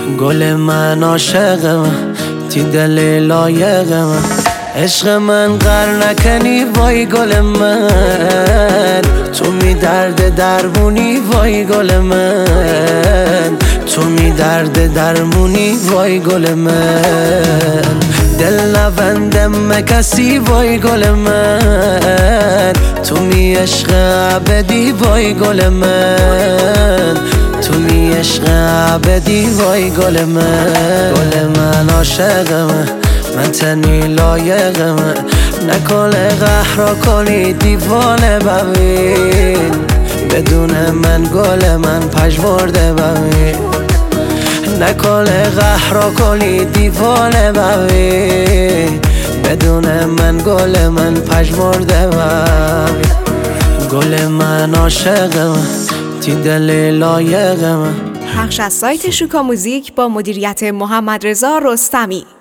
گل من عاشقم تی دل لایقم عشق من غر نکنی وای گل من تو می درد درمونی وای گل من تو می درد درمونی وای گل من دل نبندم کسی وای گل من تو می عشق ابدی وای گل من تو می عشق ابدی وای گل من عاشقم من تنی لایقم نکن قهر کنی دیوانه ببین بدون من گل من پژمرده ببین نکن قهر کنی دیوانه ببین بدون من گل من پژمرده ببین گل من عاشقم تی دل لایقم. پخش از سایت شوکا موزیک با مدیریت محمد رضا رستمی.